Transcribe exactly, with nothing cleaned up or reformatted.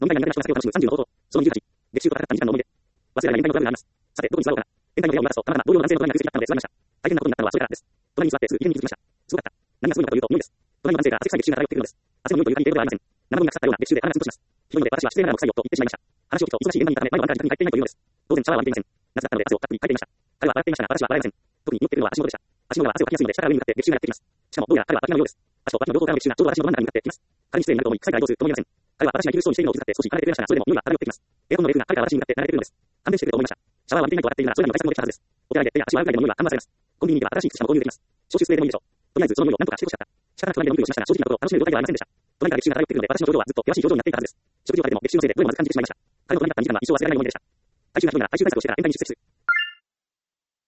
飲み会や苦手な人が楽しむさんじゅうの冒頭。そのにじゅうはち、月収と戦ったにじかんの思い出。忘れられない飲み会のプランがあります。さて、どこに座ろうかな。宴会の部屋を見渡すと、たまたま同僚の男性の隣に空席だったので座りました。大変なことになったのはそれからです。隣に座ってすぐ異変に気づきました。すごかった。何がすごいのかというと、匂いです。隣の男性が汗臭い月収が漂ってくるのです。汗の匂いというだけではありません。生ゴミが腐ったような月収で鼻がツンとします。ひどいので私は失礼ながらも臭いよと言ってしまいました。話を聞くと忙しい現場にいたため前のワンカーに入っていないというのです。当然シャワーは浴びていません。夏だったので汗をたっぷりかいていました。彼は笑っていましたが私は笑えません。特に匂っているのは足元でした。足元は汗をかきやすいので下から上に向かって月収がやってきます。しかもどうやら彼は脇のようです。足と脇の両方からの月収がちょうど私のど真ん中に向かってきます。彼に失礼になると思い臭いからどうするとも言えません。彼は私がいる人にしているのを気遣って少し離れてくれましたが、それでも匂いが漂ってきます。エアコンのレールが彼から私に向かって流れてくるのです。勘弁してくれと思いました。シャワーは浴びていないと笑っているならそれなりの対策もできたはずです。お手洗いで手や足を洗うくらいの匂いは緩和されます。コンビニでは新しい靴下も購入できます。消臭スプレーでもいいでしょう。とりあえずその匂いを何とかしてほしかった。仕方なく隣で飲み食いをしましたが、正直なところ楽しめる状態ではありませんでした。隣から月収が漂ってくるので私の表情はずっと険しい表情になっていたはずです。食事を食べても月収のせいでどれもまず感じてしまいました。彼の隣になったにじかんは一生忘れられない思い出でした。体重が低いなら体重対策をしてから宴会に出席する。